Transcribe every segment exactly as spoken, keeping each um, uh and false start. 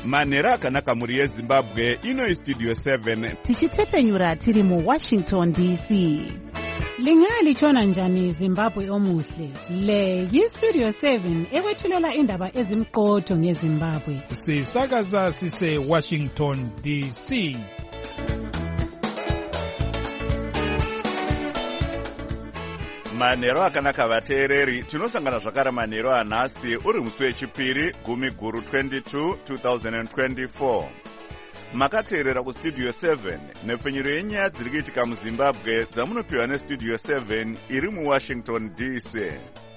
manhero akanaka mhuri yezimbabwe. Ino Studio seven tichitsepenyura tiri muWashington D C. Lingalitshona njani Zimbabwe omuhle? Le yiStudio seven ekwethulela indaba ezimqotho ngeZimbabwe. Sisakaza sise Washington D C. manhero akanaka vateereri, tinosangana zvakare manhero anhasi uri musi wechipiri gumi guru twenty-two two thousand twenty-four. Makateerera kuStudio seven nepfenyuro yenyaya dziri kuitika muZimbabwe dzamunopiwa neStudio seven iri muWashington D C.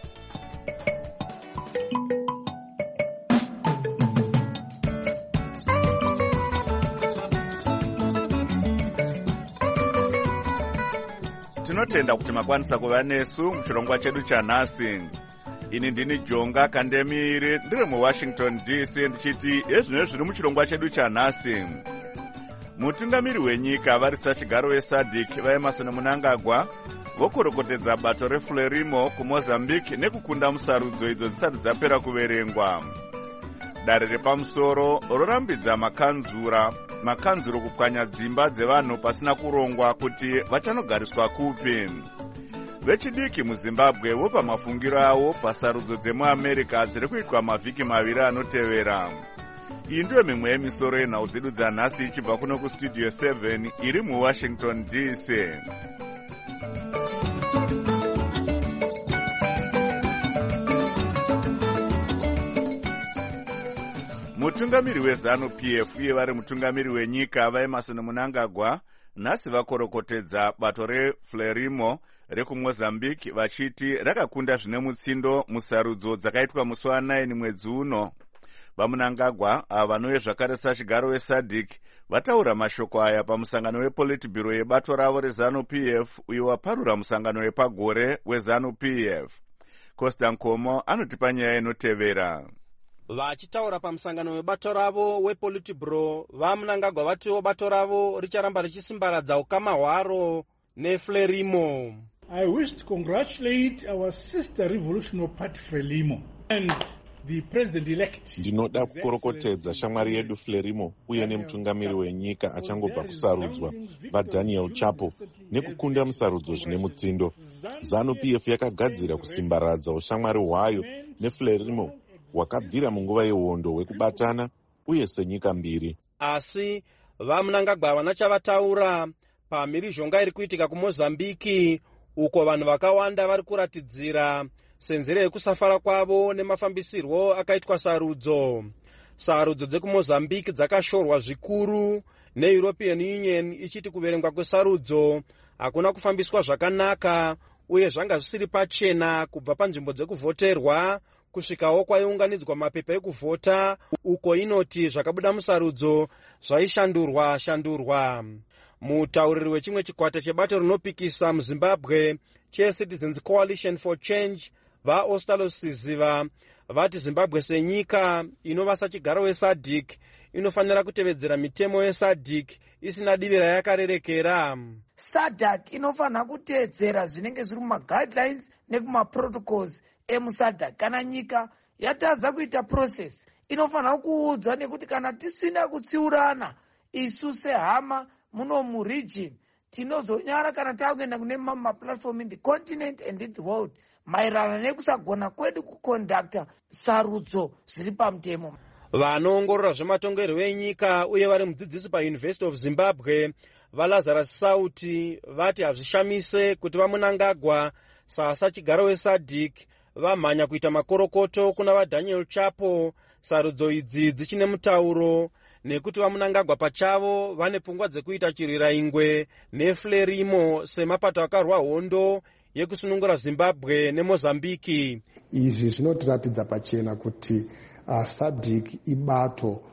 Tinotenda kuti makwanisa kuva nesu muchirongwa chedu chanhasi. Ini ndini Jonga Kandemiri ndiri muWashington D C ndichiti ezvino zviri muchirongwa chedu chanhasi. Mutungamiri wenyika varisa chigaro weSADC vaEmerson Mnangagwa vokorokotedza bato reFrelimo kuMozambique nekukunda musarudzo idzo dzisati dzapera kuverengwa. Dare repamusoro rorambidza makanzura makanzuro kupwanya dzimba dzevanhu pasina kurongwa kuti vachanogariswa kupi. Vechidiki muZimbabwe vopa mafungiro avo pasarudzo dzemuAmerica dziri kuitwa mavhiki maviri anotevera. Iyi ndiyo mimwe yemisoro yenhau dzedu dzanhasi ichibva kuno kuStudio seven iri muWashington D C. Mutungamiri weZanu-P F uye vari mutungamiri wenyika vaEmerson Mnangagwa nhasi vakorokotedza bato reFrelimo rekuMozambique vachiti rakakunda zvine mutsindo musarudzo dzakaitwa musi wa9 mwedzi uno. VaMnangagwa ava vanouye zvakare sachigaro weSADC vataura mashoko aya pamusangano wePolitburo yebato ravo reZanu-P F uyo waparura musangano wepagore weZanu-P F. Costa Nkomo anotipa nyaya inotevera. Vachitaura pamusangano webato ravo wePolitburo, vaMnangagwa vatiwo bato ravo richaramba richisimbaradza ukama hwaro neFrelimo. I wish to congratulate our sister revolutionary party Frelimo and the president-elect. Ndinoda kukorokotedza shamwari yedu Frelimo uye nemutungamiri wenyika achangobva kusarudzwa vaDaniel Chapo nekukunda musarudzo zvine mutsindo. Zanu-P F yakagadzira kusimbaradza ushamwari hwayo neFrelimo wakabvira munguva yehondo wekubatana uye senyika mbiri. Asi vaMnangagwa havana chavataura pamhirizhonga iri kuitika kuMozambiki uko vanhu vakawanda vari kuratidzira senzero yekusafara kwavo nemafambisirwo akaitwa sarudzo. Sarudzo dzekuMozambiki dzakashorwa zvikuru neEuropean Union ichiti kuverengwa kwesarudzo hakuna kufambiswa zvakanaka uye zvanga zvisiri pachena kubva panzvimbo dzekuvhoterwa kusvikawo kwaiunganidzwa mapepa ekuvhota uko inoti zvakabuda musarudzo zvaishandurwa shandurwa. Mutauriri wechimwe chikwata chebato rinopikisa muZimbabwe cheCitizens Coalition for Change vaOstalo Siziva vati Zimbabwe senyika inova sachigaro weSADC inofanira kutevedzera mitemo yeSADC isina divi rayakarerekera. SADC inofanira kuteedzera zvinenge zviri mumaguidelines nekumaprotocols emuSADC. Kana nyika yatadza kuita process inofanira kuudzwa nekuti kana tisina kutsiurana isu sehama muno muregion tinozonyara kana takuenda kune maplatform in the continent and in the world maererano nekusagona kwedu kuconducta sarudzo zviri pamutemo. Vanoongorora zvematongerwo enyika uye vari mudzidzisi paUniversity of Zimbabwe vaLazarus Sauti vati hazvishamise kuti vaMnangagwa sasachigaro weSADC vamhanya kuita makorokoto kuna vaDaniel Chapo sarudzo idzi dzichine mutauro nekuti vaMnangagwa pachavo vane pfungwa dzekuita chirwira ingwe neFrelimo semapato akarwa hondo yekusunungura Zimbabwe neMozambiki. Izvi zvinotiratidza pachena kuti uh, SADC ibato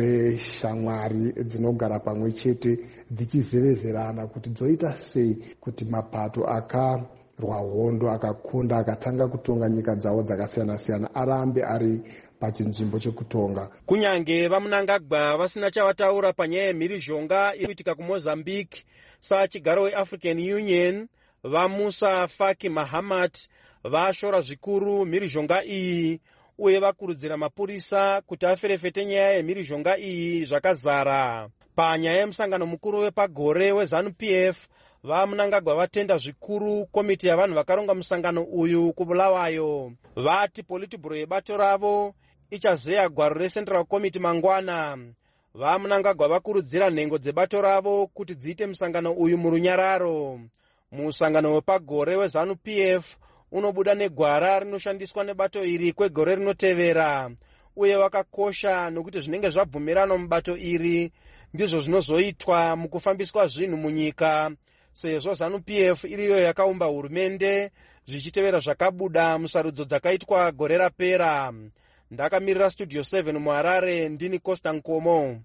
reshamwari dzinogara pamwe chete dzichizevezerana kuti dzoita sei kuti mapato akarwa hondo akakunda akatanga kutonga nyika dzawo dzakasiyana siyana arambe ari pachinzvimbo chekutonga. Kunyange vaMnangagwa vasina chavataura panyaya yemhirizhonga ikuitika kuMozambique sachigaro weAfrican Union, vaMusa Faki Mahamat vashora zvikuru mhirizhonga iyi uye vakurudzira mapurisa kuti aferefete nyaya yemhirizhonga iyi zvakazara. Panyaya yemusangano mukuru wepagore weZANU-P F, vaMnangagwa vatenda zvikuru komiti yavanhu vakaronga musangano uyu kuBulawayo. Vati politburo yebato ravo ichazeya gwaro reCentral Committee mangwana. VaMnangagwa vakurudzira nhengo dzebato ravo kuti dziite musangano uyu murunyararo. Musangano wepagore weZANU-P F unobuda negwara rinoshandiswa nebato iri kwegore rinotevera, uye wakakosha nokuti zvinenge zvabvumirano mubato iri ndizvo zvinozoitwa mukufambiswa zvinhu munyika, sezvo ZANU-P F iriyo yakaumba hurumende zvichitevera zvakabuda musarudzo dzakaitwa gore rapera. Ndakamirira Studio seven muHarare, ndini Costa Nkomo.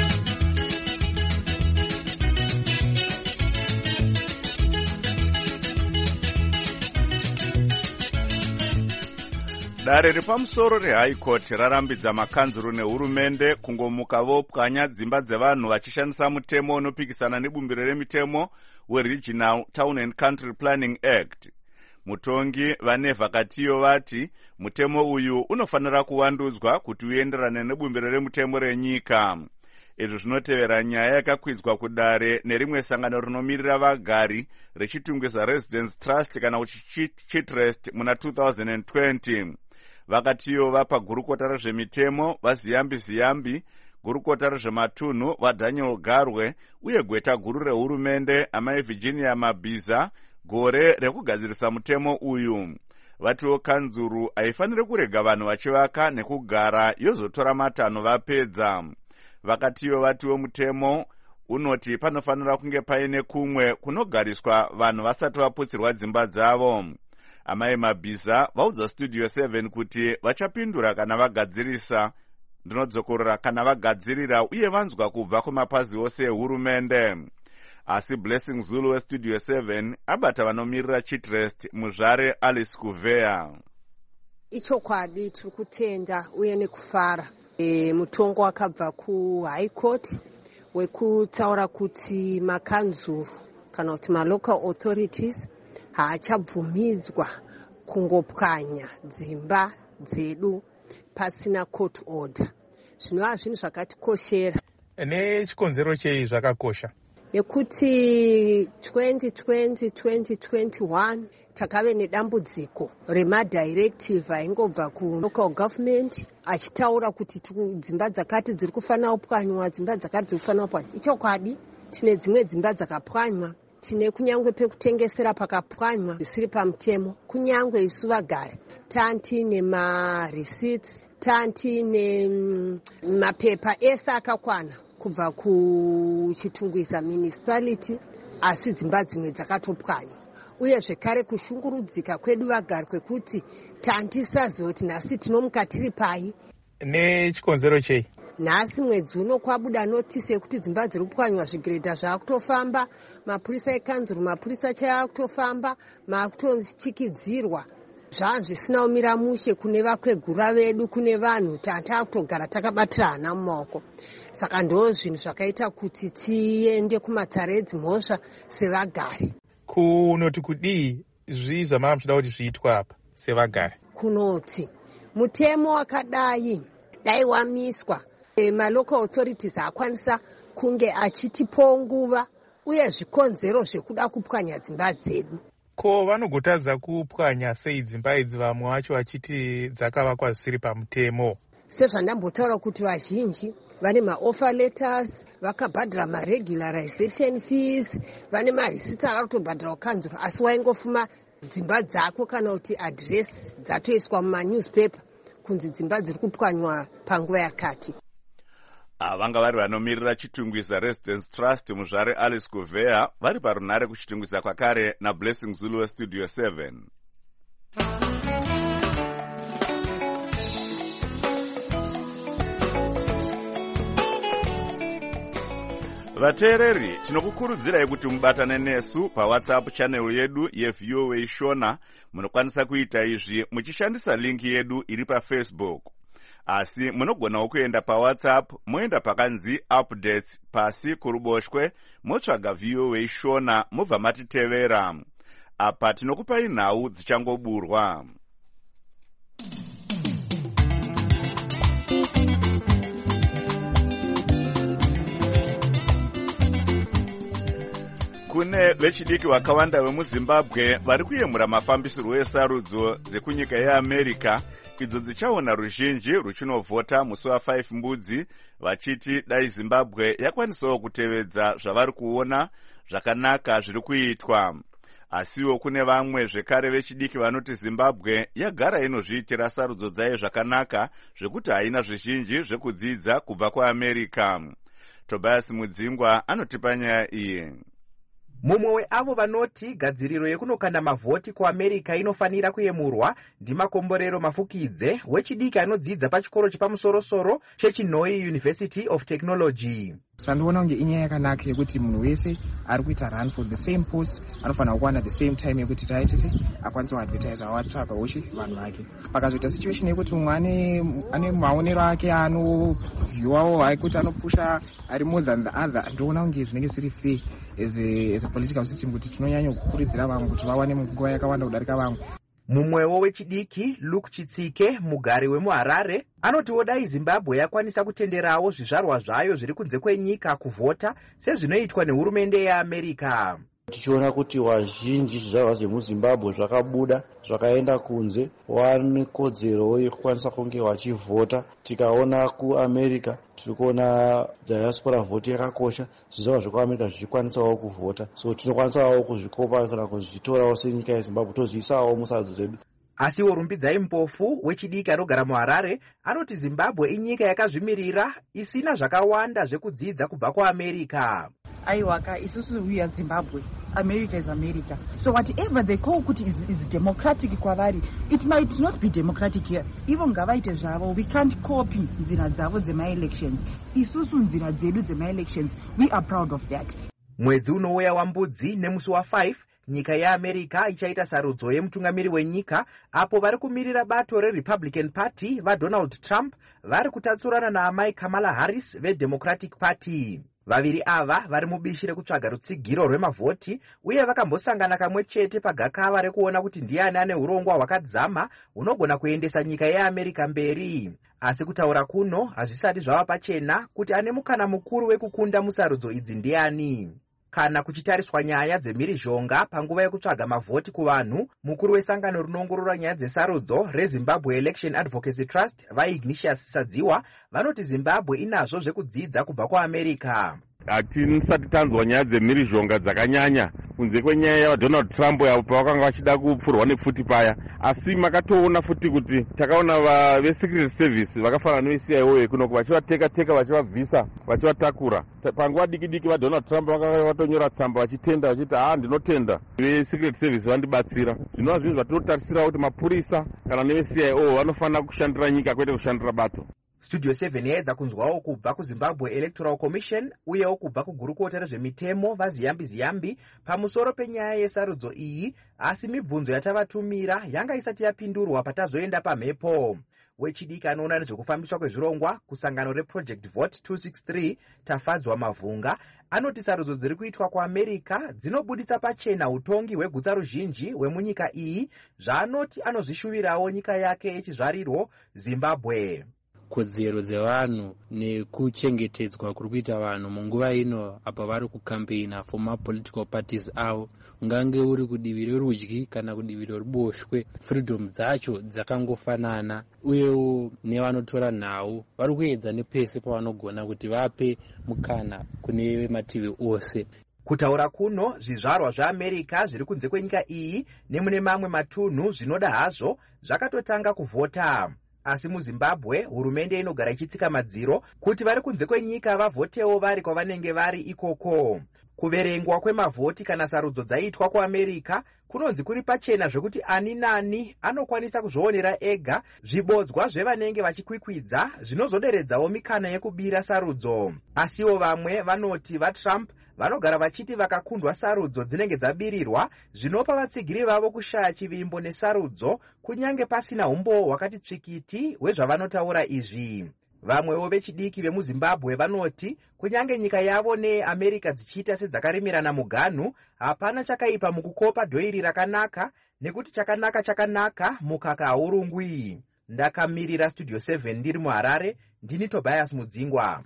Dare repamusoro reHigh Court rarambidza makanzuru nehurumende kungomuka vopwanya dzimba dzevanhu vachishandisa mutemo unopikisana nebumbiro remitemo weRegional Town and Country Planning Act. Mutongi Vaneva Katiyo vati mutemo uyu unofanira kuwandudzwa kuti uenderane nebumbiro remutemo renyika. Izvi zvinotevera nyaya yakakwidzwa kudare nerimwe sangano rinomirira vagari rechitungwiza Residence Trust kana kuti Chitrust muna two thousand twenty. Vakatiyo vapa gurukota rezvemitemo vaZiyambi Ziyambi, gurukota rezvematunhu vaDaniel Garwe uye gweta guru rehurumende amai Virginia Mabhiza gore rekugadzirisa mutemo uyu. Vatiwo kanzuru haifanire kurega vanhu vachivaka nekugara yozotora matanho vapedza. Vakatiyo vatiwo mutemo unoti panofanira kunge paine kumwe kunogariswa vanhu vasati vaputsirwa dzimba dzavo. Amai Mabhiza vaudza Studio seven kuti vachapindura kana vagadzirisa ndinodzokorora kana vagadzirira uye vanzwa kubva kumapazi ose ehurumende. Asi Blessing Zulu weStudio seven abata vanomirira Chitrust muzvare Alice Kuvea. Ichokwadi tiri kutenda uye nekufara e, mutongo wakabva kuHigh Court wekutaura kuti makanzuru kana kuti malocal authorities haachabvumidzwa kungopwanya dzimba dzedu pasina court order. Zvinova zvinhu zvakatikoshera. Nechikonzero chei zvakakosha? Nekuti twenty twenty twenty twenty-one takave nedambudziko remadirective aingobva kulocal government achitaura kuti dzimba dzakati dziri kufanira kupwanywa, dzimba dzakati dziri kufanira kupwanywa. Ichokwadi tine dzimwe dzimba dzakapwanywa, tine kunyangwe pekutengesera pakapwanywa zvisiri pamutemo, kunyangwe isu vagari tantine mareceipts, tantine mapepa ese akakwana kubva kuchitungwiza municipality, asi dzimba dzimwe dzakatopwanywa. Uye zvekare kushungurudzika kwedu vagari kwekuti tantisazoti nhasi tinomuka tiri pai. Nechikonzero chei? Nhasi mwedzi uno kwabuda notisi yekuti dzimba dziri kupwanywa zvigiredha zvakutofamba, mapurisa ekanzuru, mapurisa chaiwo kutofamba, makutochikidzirwa. Zvanhu zvisina umira mushe kune vakwegura vedu, kune vanhu tatakutogara takabatira hana mumaoko. Saka ndo zvinhu zvakaita kuti tiende kumatare edzimhosva sevagari. Kunoti kudii zvii zvamava muchida kuti zviitwa apa sevagari? Kunoti mutemo wakadai dai wamiswa, e, malocal authorities akwanisa kunge achitipo nguva uye zvikonzero zvekuda kupwanya dzimba dzedu. Ko vanogotadza kupwanya sei dzimba idzi, vamwe vacho vachiti dzakavakwa zvisiri pamutemo? Sezvandambotaura kuti vazhinji vane maoffer letters, vakabhadhira maregularization fees, vane marisiti avari kutobhadhira kukanzuru, asi waingofuma dzimba dzako kana kuti address dzatoiswa mumanewspaper kunzi dzimba dziri kupwanywa panguva yakati. Vanga vari vanomirira chitungwiza Residence Trust muzvare Alice Kuvea vari parunhare kuchitungwiza kwakare naBlessing Zulu weStudio seven. Vateereri, tinokukurudzirai kuti mubatane nesu paWhatsApp channel yedu yeV O A Shona. Munokwanisa kuita izvi muchishandisa link yedu iri paFacebook. Asi munogonawo kuenda paWhatsApp moenda pakanzi updates pasi kuruboshwe motsvaga V O A Shona mobva matitevera. Apa tinokupai nhau dzichangoburwa. Kune vechidiki vakawanda vemuZimbabwe vari kuyemura mafambisirwo esarudzo dzekunyika yeAmerica idzo dzichaona ruzhinji ruchinovhota musi wa5 mbudzi, vachiti dai Zimbabwe yakwanisawo kutevedza zvavari kuona zvakanaka zviri kuitwa. Asiwo kune vamwe zvekare vechidiki vanoti Zimbabwe yagara inozviitira sarudzo dzayo zvakanaka zvekuti haina zvizhinji zvekudzidza kubva kuAmerica. Tobias Mudzingwa anotipa nyaya iyi. Mumwe weavo vanoti gadziriro yekunokanda mavhoti kuAmerica inofanira kuyemurwa ndimakomborero Mafukidze, wechidiki anodzidza pachikoro chepamusoro-soro cheChinoi University of Technology. Sandiona kunge inyaya yakanaka yekuti munhu wese ari kuita run for the same post anofanira kuwana the same time yekuti taitese akwanisa kuadvertise awatsvaga uchi vanhu vake. Pakazoita situation yekuti mumwe ane ane maonero ake anovhiwawo haikuti anopusha ari more than the other, ndoona kunge zvinenge zviri fair as a, as a political system kuti tinonyanya kukurudzira vamwe kuti vawane nguva yakawanda kudarika vamwe. Mumwewo wechidiki Luke Chitsike, mugari wemuHarare, anotiwo dai Zimbabwe yakwanisa kutenderawo zvizvarwa zvayo zviri kunze kwenyika kuvhota sezvinoitwa nehurumende yeAmerica. Tichiona kuti wazhinji zvizvarwa zvemuZimbabwe zvakabuda zvakaenda kunze wane kodzero yekukwanisa kunge wachivhota. Tikaona kuAmerica tiri kuona diaspora vote yakakosha, zvizvarwa zvekuAmerica zvichikwanisawo kuvhota, so tinokwanisawo kuzvikopa kana kuzvitorawo senyika yeZimbabwe tozviisawo musarudzo dzedu. Asiwo Rumbidzai Mpofu, wechidiki anogara muHarare, anoti Zimbabwe inyika yakazvimirira isina zvakawanda zvekudzidza kubva kuAmerica. Aiwaka isusu we are Zimbabwe, America is America. So whatever they call kuti is, is democratic kwavari, it might not be democratic here. Even ngavaite zvavo, we can't copy nzira dzavo dzema-elections. Isusu nzira dzedu dzema-elections, we are proud of that. Mwedzi unouya wambudzi nemusi wa5, nyika yeAmerica ichaita sarudzo yemutungamiri wenyika, apo vari kumirira bato reRepublican Party vaDonald Trump vari kutatsurana naamai Kamala Harris veDemocratic Party. Vaviri ava vari mubishi rekutsvaga rutsigiro rwemavhoti uye vakambosangana kamwe chete pagakava rekuona kuti ndiani ane urongwa hwakadzama hunogona kuendesa nyika yeAmerica mberi. Asi kutaura kuno hazvisati zvava pachena kuti ane mukana mukuru wekukunda musarudzo idzi ndiani. Kana kuchitariswa nyaya dzemhirizhonga panguva yekutsvaga mavhoti kuvanhu, mukuru wesangano rinongorora nyaya dzesarudzo reZimbabwe Election Advocacy Trust vaIgnatius Sadziwa vanoti Zimbabwe inazvo zvekudzidza kubva kuAmerica. Hatisati tanzwa nyaya dzemhirizhonga dzakanyanya kunze kwenyaya yaDonald Trump yapo pavakanga vachida kupfurwa nepfuti paya, asi makatoona futi kuti takaona veSecret Service vakafanana neveC I A kunoko vachivateka teka vachivabvisa vachivatakura. Panguva diki diki vaDonald Trump vakanga vatonyora tsamba vachitenda vachiti ah ndinotenda veSecret Service vandibatsira. Zvinova zvinhu zvatinotarisira kuti mapurisa kana neveC I A vanofanira kushandira nyika kwete kushandira bato. Studio seven yaedza kunzwawo kubva kuZimbabwe Electoral Commission uyewo kubva kugurukota rezvemitemo vaZiyambi Ziyambi pamusoro penyaya yesarudzo iyi, asi mibvunzo yatavatumira yanga isati yapindurwa patazoenda pamhepo. Wechidiki anoona nezvekufambiswa kwezvirongwa kusangano reProject Vote two sixty-three Tafadzwa Mavhunga anoti sarudzo dziri kuitwa kuAmerica dzinobuditsa pachena utongi hwegutsa ruzhinji hwemunyika iyi, zvaanoti anozvishuvirawo nyika yake yechizvariro Zimbabwe. Kodzero dzevanhu nekuchengetedzwa kuri kuita vanhu munguva ino apa vari kukampeina for mapolitical parties avo, ungange uri kudivi rerudyi kana kudivi reruboshwe, freedom dzacho dzakangofanana, uyewo nevanotora nhau vari kuedza nepese pavanogona kuti vape mukana kune mativi ose. Kutaura kuno zvizvarwa zveAmerica zviri kunze kwenyika iyi nemune mamwe matunhu zvinoda hazvo zvakatotanga kuvhota. Asi muZimbabwe hurumende inogara ichitsika madziro kuti vari kunze kwenyika vavhotewo vari kwavanenge vari ikoko. Kuverengwa kwemavhoti kana sarudzo dzaitwa kuAmerica kunonzi kuri pachena zvekuti ani nani anokwanisa kuzvionera ega zvibodzwa zvevanenge vachikwikwidza zvinozoderedzawo mikana yekubira sarudzo. Asiwo vamwe vanoti vaTrump vanogara vachiti vakakundwa sarudzo dzinenge dzabirirwa zvinopa vatsigiri vavo kushaya chivimbo nesarudzo kunyange pasina umbo hwakati tsvikiti hwezvavanotaura izvi. Vamwewo vechidiki vemuZimbabwe vanoti kunyange nyika yavo neAmerica dzichiita sedzakarimirana muganhu, hapana chakaipa mukukopa dhoiri rakanaka, nekuti chakanaka chakanaka mukaka haurungwi. ndakamirira studio seven ndiri muharare. Ndini Tobias Mudzingwa.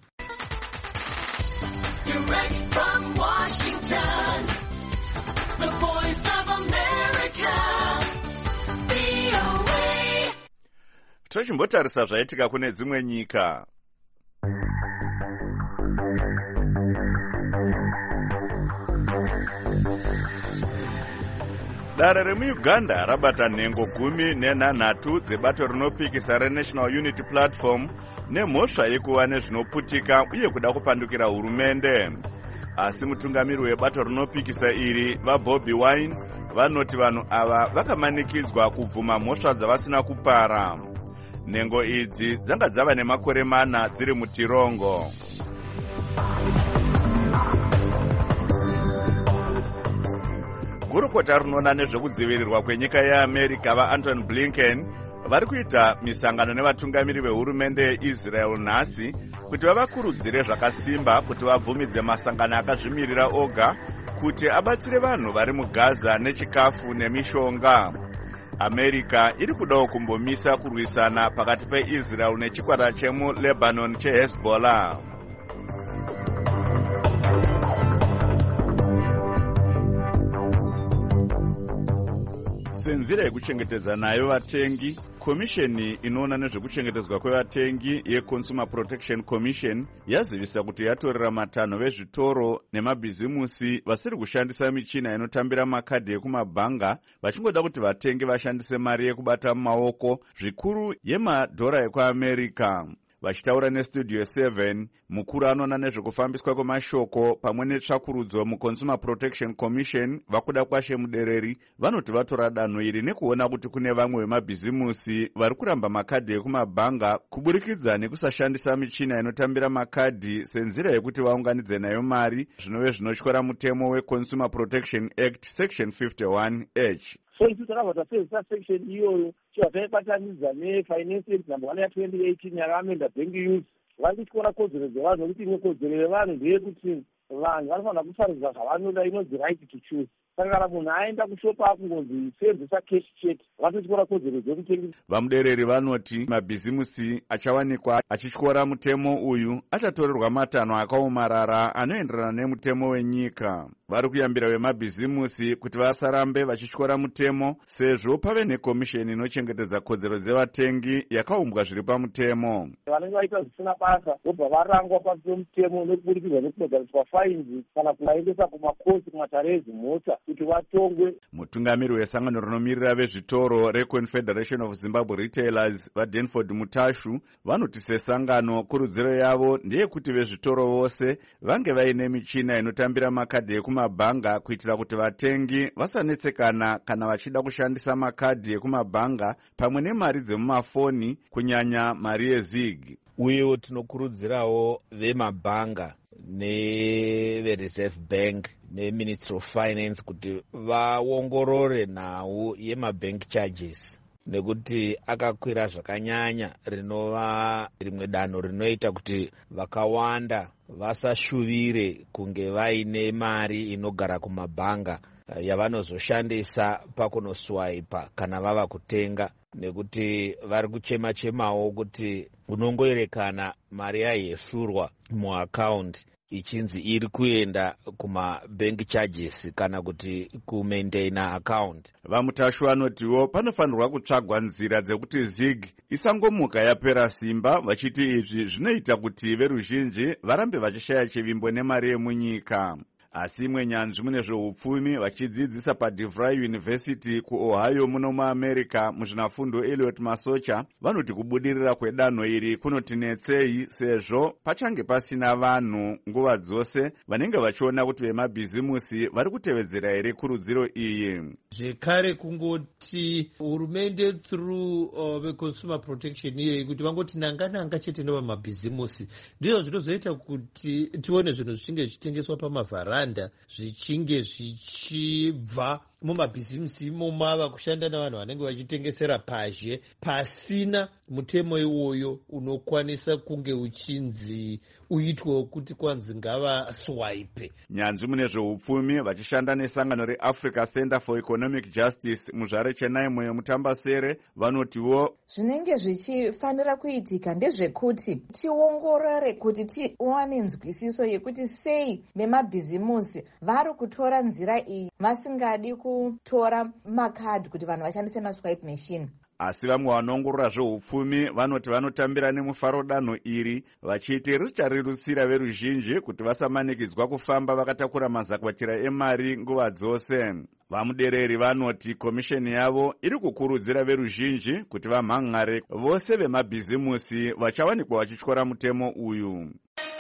Direct from Washington, the voice of America, V O A. Tochimbotarisa zvaitika kune dzimwe nyika. Dare remuuganda rabata nhengo gumi nenhanhatu dzebato rinopikisa reNational Unity Platform nemhosva yekuva nezvinoputika uye kuda kupandukira hurumende. Asi mutungamiri webato rinopikisa iri vaBobi Wine vanoti vanhu ava vakamanikidzwa kubvuma mhosva dzavasina kupara. Nhengo idzi dzanga dzava nemakore mana dziri mutirongo. Gurukota rinoona nezvekudzivirirwa kwenyika yeAmerica vaAntony Blinken vari kuita misangano nevatungamiri vehurumende yeIsrael nhasi kuti vavakurudzire zvakasimba kuti vabvumidze masangano akazvimirira oga kuti abatsire vanhu vari muGaza nechikafu nemishonga. America iri kudawo kumbomisa kurwisana pakati peIsrael nechikwata chemuLebanon cheHezbollah. Senzira yekuchengetedza nayo vatengi, komisheni inoona nezvekuchengetedzwa kwevatengi yeConsumer Protection Commission yazivisa kuti yatorera matanho vezvitoro nemabhizimusi vasiri kushandisa michina inotambira makadhi ekumabhanga vachingoda kuti vatengi vashandise mari yekubata mumaoko, zvikuru yemadhora ekuAmerica. Vachitaura nestudio seven, mukuru anoona nezvekufambiswa kwemashoko pamwe netsvakurudzo muConsumer Protection Commission vakuda kwashe mudereri vanoti vatora danho iri nekuona kuti kune vamwe vemabhizimusi vari kuramba makadhi ekumabhanga kuburikidza nekusashandisa michina inotambira makadhi senzira yekuti vaunganidze nayo mari, zvinove zvinotyora mutemo weConsumer Protection Act section fifty-one H. So isu takabva tapedza section iyoyo chibva taibatanidza nefinance number one ya twenty eighteen yakaamenda bank use vari kutyora kodzero dzevanhu nokuti imwe kodzero yevanhu ndeyekuti vanhu vanofanira kusarudzwa zvavanoda, inonzi right to choose. Saka kana munhu aenda kushopa akungonzi senzesa cash check vatotyora kodzero dzekutengesa. Vamudereri vanoti mabhizimusi achawanikwa achityora mutemo uyu achatorerwa matanho akaomarara anoenderana nemutemo wenyika. Vari kuyambira vemabhizimusi kuti vasarambe vachityora mutemo sezvo pave nekomisheni inochengetedza kodzero dzevatengi yakaumbwa zviri pamutemo. Vanenge vaita zvisina basa vobva varangwa pasi pemutemo nekuburikidza nekubhadhariswa faini kana kuvaendesa kumakosi kumatare ezimota kuti vatongwe. Mutungamiri wesangano rinomirira vezvitoro reConfederation of Zimbabwe Retailers vaDenford Mutashu vanoti sesangano kurudziro yavo ndeyekuti vezvitoro vose vange vaine michina inotambira makadhi ekumabhanga kuitira kuti vatengi vasanetsekana kana vachida kushandisa makadhi ekumabhanga pamwe nemari dzemumafoni kunyanya mari yeZig. Uyewo tinokurudzirawo vemabhanga nevereserve bank neministry of finance kuti vaongorore nhau yemabank charges nekuti akakwira zvakanyanya, rinova rimwe danho rinoita kuti vakawanda vasashuvire kunge vaine mari inogara kumabhanga yavanozoshandisa pakunoswaipa kana vava kutenga, nekuti vari kuchema-chemawo kuti unongoerekana mari yayesurwa muaccount ichinzi iri kuenda kumabank charges kana kuti kumaintaina account. Vamutashu vanotiwo panofanirwa kutsvagwa nzira dzekuti Zig isangomuka yapera simba, vachiti izvi zvinoita kuti veruzhinji varambe vachishaya chivimbo nemari yemunyika. Asi imwe nyanzvi mune zveupfumi vachidzidzisa paDeVry University kuOhio muno muAmerica muzvinafundo Elliot Masocha vanoti kubudirira kwedanho iri kunotinetsei sezvo pachange pasina vanhu nguva dzose vanenge vachiona kuti vemabhizimusi vari kutevedzera here kurudziro iyi. Zvekare kungoti hurumende through uh, the consumer protection iyeyi kuti vangoti nanga-nanga chete nevamabhizimusi ndizvo zvinozoita kuti tione zvinhu zvichinge zvichitengeswa pamavharanda zvichinge zvichibva mumabhizimusi momava kushanda navanhu vanenge vachitengesera pazhe pasina mutemo iwoyo unokwanisa kunge uchinzi uitwewo kuti kwanzi ngava swipe. Nyanzvi mune zveupfumi vachishanda nesangano reAfrica Center for Economic Justice muzvare chenaimo yemutambasere vanotiwo zvinenge zvichifanira kuitika ndezvekuti tiongorore kuti tiwane nzwisiso yekuti sei vemabhizimusi vari kutora nzira iyi vasingadi kutora makadhi kuti vanhu vashandise maswipe machine. Asi vamwe vanoongorora zveupfumi vanoti vanotambira nemufaro danho iri vachiti richarerutsira veruzhinji kuti vasamanikidzwa kufamba vakatakura mazakwatira emari nguva dzose. Vamudereri vanoti komisheni yavo iri kukurudzira veruzhinji kuti vamhan'are vose vemabhizimusi vachawanikwa vachityora mutemo uyu.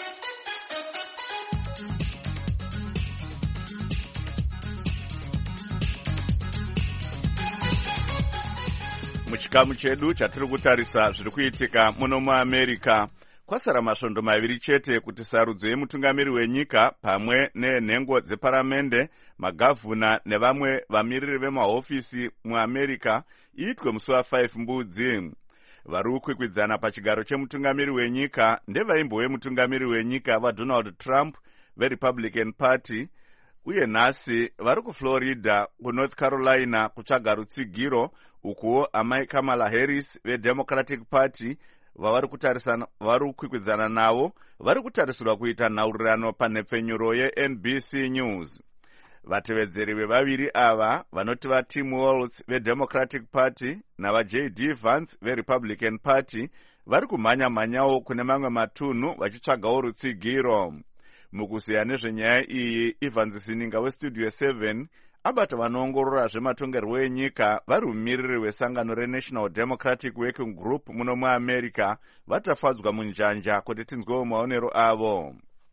Muchikamu chedu chatiri kutarisa zviri kuitika muno muAmerica, kwasara masvondo maviri chete kuti sarudzo yemutungamiri wenyika pamwe nenhengo dzeparamende, magavhuna nevamwe vamiriri vemahofisi muAmerica iitwe musi wa5 mbudzi. Vari kukwikwidzana pachigaro chemutungamiri wenyika ndevaimbo wemutungamiri wenyika vaDonald Trump veRepublican Party, uye nhasi vari kuFlorida kuNorth Carolina kutsvaga rutsigiro, ukuwo amai Kamala Harris veDemocratic Party vavari kutarisana vari kukwikwidzana navo vari kutarisirwa kuita nhaurirano panhepfenyuro yeN B C News. Vatevedzeri vevaviri ava vanoti vaTim Walz veDemocratic Party navaJ D Vance veRepublican Party vari kumhanya-mhanyawo kune mamwe matunhu vachitsvagawo rutsigiro. Mukuziya nezvenyaya iyi, Ivan Sininga weStudio seven abata vanoongorora zvematongerwo enyika vari mumiriri wesangano reNational Democratic Working Group muno muAmerica vatafadzwa munjanja kuti tinzwewo maonero avo.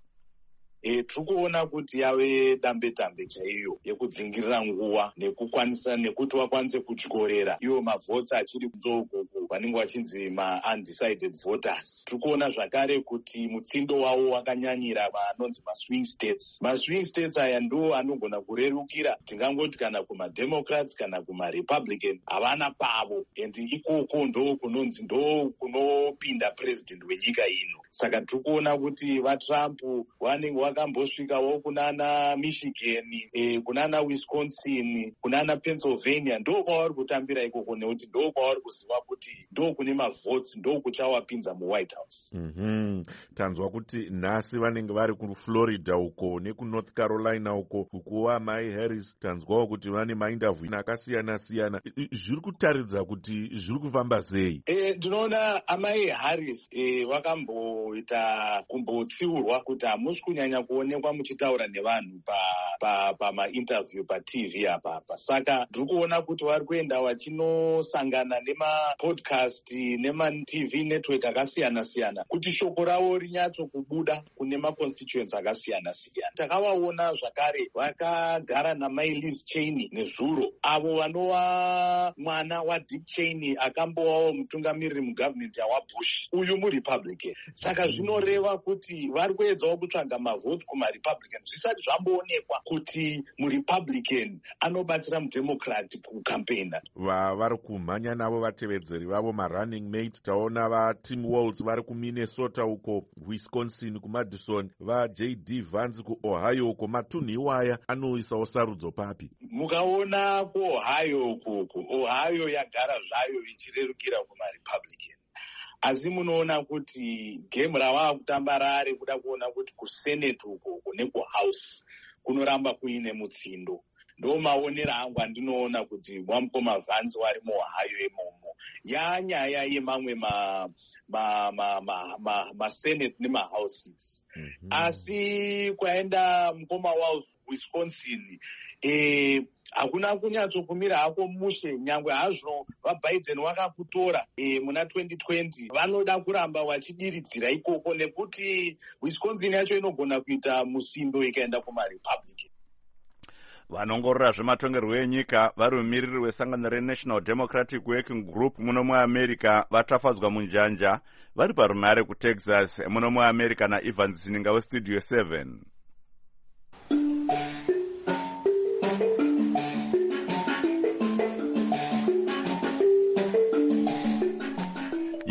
E, tiri kuona kuti yave dambe-dambe chaiyo yekudzingirira nguva nekukwanisa nekuti vakwanise kutyorera iwo mavhotsi achiri kudzokoko vanenge vachinzi ma-undecided voters. Tiri kuona zvakare kuti mutsindo wavo wakanyanyira vanonzi maswing states. Maswing states aya ndo anogona kurerukira tingangoti kana kumademocrats kana kumarepublican havana pavo, and ikoko ndo kunonzi ndo kunopinda president wenyika ino. Saka tiri kuona kuti vaTrump vanenge vakambosvikawo kunana Michigan, eh, kunana Wisconsin, kunana Pennsylvania, ndo kwavari kutambira ikoko nekuti ndo kwavari kuziva kuti ndo kune mavhotsi, ndo kuchawapinza muWhite House. Mm-hmm. Tanzwa kuti nhasi vanenge vari kuFlorida uko nekuNorth Carolina uko ukuwa mai Harris, tanzwawo kuti vane mainterview akasiyana-siyana. Zviri kutaridza kuti zviri kufamba sei? Eh, ndinoona amai Harris eh, vakamboita kumbotsiurwa kuti hamusi kunyanya kuonekwa muchitaura nevanhu pamainterview pa, pa paT V apapa. Saka ndiri kuona kuti vari kuenda vachinosangana nemapodcast nemaT V network akasiyana-siyana kuti shoko ravo rinyatso kubuda kune maconstituents akasiyana-siyana. Takavaona zvakare vakagara namai Liz Cheney nezuro, avo vanova mwana waDick Cheney akambovawo mutungamiriri mugovernment yawaBush, uyu muRepublican. Saka zvinoreva kuti vari kuedzawo kutsvaga mavhoti kumaRepublican zvisati zvamboonekwa kuti muRepublican anobatsira mudemocrat kukampena. Vari kumhanya navo vatevedzeri vavo marunning mate. Taona vaTim Walz vari kuMinnesota uko, Wisconsin kuMadison, vaJ D Vance kuOhio uko. Matunhu iwaya anoisawo sarudzo papi? Mukaona kuOhio ukoko, Ohio yagara zvayo ichirerukira kumaRepublican. Asi munoona kuti game rava kutamba rari kuda kuona kuti kuSenate ukoko nekuHouse kunoramba kuine mutsindo. Ndo maonera angu andinoona kuti Mwamukoma Vance wari muOhio imomo. Yanyaya yemamwe ma ma ma ma ma, ma Senate nemahouses. Mm-hmm. Asi kwaenda Mukoma Walz Wisconsin, eh hakuna kunyatso kumira hako mushe, nyangwe hazvo vaBiden vakakutora e, muna twenty twenty vanoda kuramba vachidiridzira ikoko nekuti Wisconsin yacho inogona kuita musindo ikaenda kumaRepublican. Vanongorora zvematongerwo enyika vari mumiriri wesangano reNational Democratic Working Group muno muAmerica vatafadzwa munjanja vari parunare kuTexas muno muAmerica naIvan Sininga weStudio seven.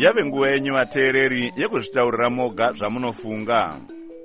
yave nguva yenyu vateereri yekuzvitaurira moga zvamunofunga.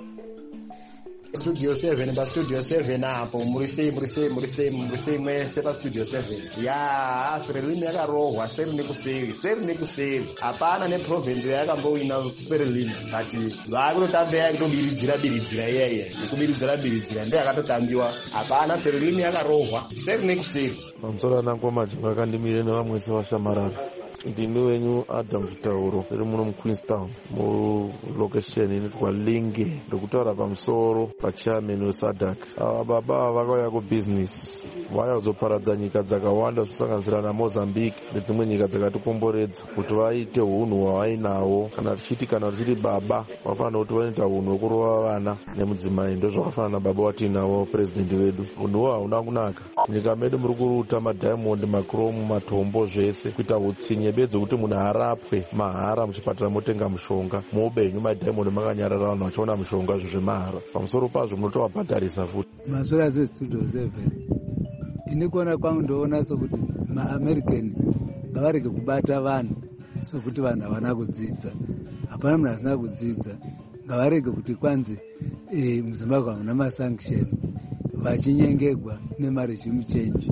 Studio seven pastudio seven apo muri sei muri sei muri sei muri sei mwese pastudio seven ya Frelimo yakarohwa seri nekuseri seri nekuseri hapana neprovince yakambowina Frelimo but vakunotamba yakutobiridzira biridzira iyaiya nekubiridzira biridzira ndiyo yakatotambiwa hapana Frelimo yakarohwa seri nekuseri. pamusoro anangwa majinga akandimire nevamwese vashamarara. Ndini wenyu Adam Chitauro iri muno muQueenstown mulokesheni inotwa Linge ndokutaura pamusoro pachairman weSADC. Ava baba vakauya kubusiness vaya kuzoparadza nyika dzakawanda kusanganisira naMozambique nedzimwe nyika dzakatikomboredza kuti vaite hunhu hwavainawo. Kana tichiti kana tichiti baba vafanira kuti vanoita hunhu hwekurova vana nemudzimai ndozvakafanana nababa watinawo president vedu. Hunhuwo hauna kunaka. Munyika medu muri kuruta madiamond machrome matombo zvese kuita utsinye bedze kuti munhu arapwe mahara muchipatara motenga mushonga muupenyu madiamond makanyarara vanhu vachiona mushonga zvezvemahara. Pamusoro pazvo munotovabhadharisa futi. Masoro azo studio seven ini kuona kwangu ndoona sokuti maamerican ngavarege kubata vanhu sokuti vanhu havana kudzidza. Hapana munhu asina kudzidza. Ngavarege kuti kwanzi e, muzimbabwe hamuna masanction vachinyengegwa nemarejime change.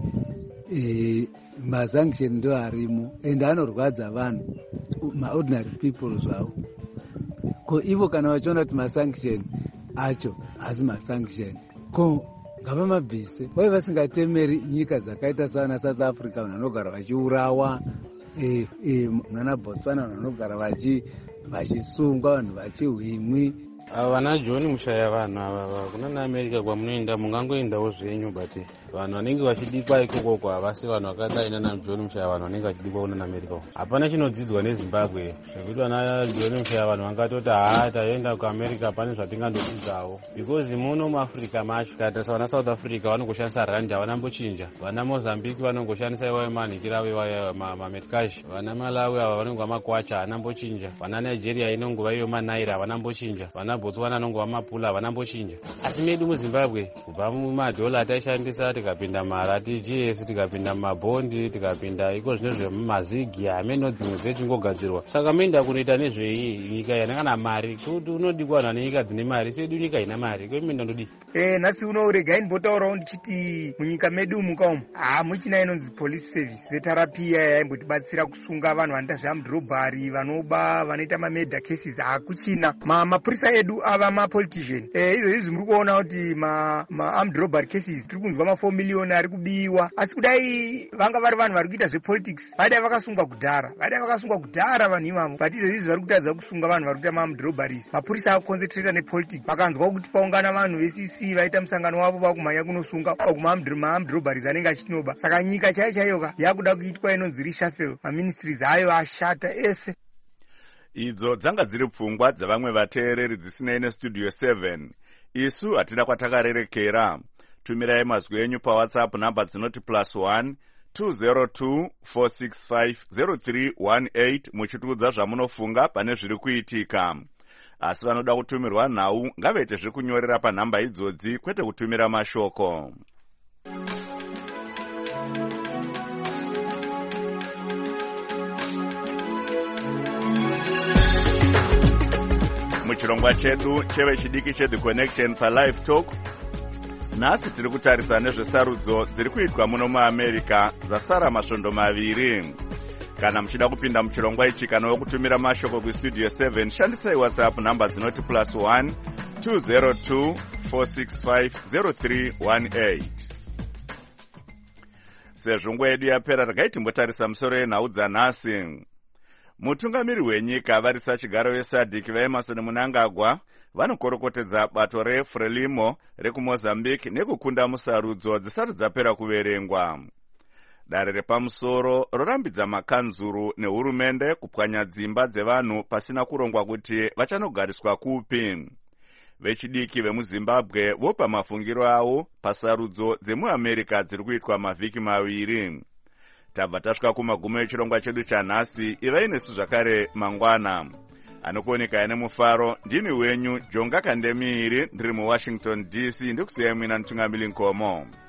E, masanction ndo harimo ende anorwadza vanhu maordinary people zvavo. Ko ivo kana vachiona kuti masanction acho hasi masanction ko ngavamabvise vave vasingatemeri nyika dzakaita sana South Africa vanhu vanogara vachiurawa, e, e, mwana Botswana vanhu vanogara vachisungwa vanhu vachihwimwi. Vana John mushaya vanhu ava kuna naAmerica kwamunoenda mungangoendawo zvenyu but vanhu vanenge vachidikwa ikoko havasi vanhu vakadai nana John mushaya vanhu vanenge vachidikwa kuna naAmerica. Hapana chinodzidzwa neZimbabwe zvekuti vana John mushaya vanhu vangatoti haa taenda kuAmerica pane zvatingandodzidzawo because muno muAfrica macho katarisa vana South Africa vanongoshandisa rand havanambochinja. Vana Mozambique vanongoshandisa iwayo manhikira iwayo mametcash. Vana Malawi ava vanongova makwacha havanambochinja. Vana Nigeria inongova iyo manaira havanambochinja. Vana Botswana anongova mapula havanambochinja. Asi medu muZimbabwe kubva mumadhola ataishandisa tikapinda marati G S tikapinda mabhondi tikapinda iko zvino zvemazigi hameno dzimwe dzechingogadzirwa. Saka menda kunoita nezvei nyika yana kana mari kuti unodikwa vanhu nenyika dzine mari sedu nyika ina mari kwemenda ndodi. Eh nhasi uno regai ndibotaurawo ndichiti munyika medu muka umu hamuchina inonzi police service zetarapia yaimbotibatsira kusunga vanhu vanoita zveamudhirobhari vanoba vanoita mamurder cases hakuchina. Mapurisa edu ava mapoliticians. Eh izvozvi muri kuona kuti maarmed robbery cases tiri kunzwa ma four million ari kubiwa. Asi kudai vanga vari vanhu vari kuita zvepolitics vadai vakasungwa kudhara vadai vakasungwa kudhara vanhu ivavo but izvozvi vari kutadza kusunga vanhu vari kuita maarmed robberies. Mapurisa akuconcentrata nepolitics vakanzwa kuti paungana vanhu ve-C C vaita musangano wavo vakumhanya kunosunga maarmed robberies anenge achinoba. Saka nyika chaiyo chaiyo yakuda kuitwa inonzi reshuffle maministries ayo ashata ese. Idzo dzanga dziri pfungwa dzavamwe vateereri dzisinei nestudio seven. Isu hatina kwatakarerekera. Tumirai mazwi enyu paWhatsApp namba dzinoti plus one two zero two four six five zero three one eight muchitiudza zvamunofunga pane zviri kuitika. Asi vanoda kutumirwa nhau ngavaite zviri kunyorera panhamba idzodzi kwete kutumira mashoko. Muchirongwa chedu cheve chidiki cheThe Connection paLive Talk nhasi tiri kutarisa nezvesarudzo dziri kuitwa muno muAmerica dzasara masvondo maviri. Kana muchida kupinda muchirongwa ichi kana wekutumira mashoko kustudio seven shandisai WhatsApp namba dzinoti plus one two zero two four six five zero three one eight. Sezvo nguva yedu yapera regai timbotarisa musoro yenhau dzanhasi. Mutungamiri wenyika varisa chigaro veSADC vaEmmerson Mnangagwa vanokorokotedza bato reFrelimo rekuMozambique nekukunda musarudzo dzisati dzapera kuverengwa. Dare repamusoro rorambidza makanzuru nehurumende kupwanya dzimba dzevanhu pasina kurongwa kuti vachanogariswa kupi. Vechidiki vemuZimbabwe vopa mafungiro avo pasarudzo dzemuAmerica dziri kuitwa mavhiki maviri. Tabva tasvika kumagumo echirongwa chedu chanhasi. Ivai nesu zvakare mangwana. Anokuoneka nemufaro ndini wenyu Jonga Kandemiri ndiri muWashington D C ndikusiyai mwina Ntungamili Nkomo.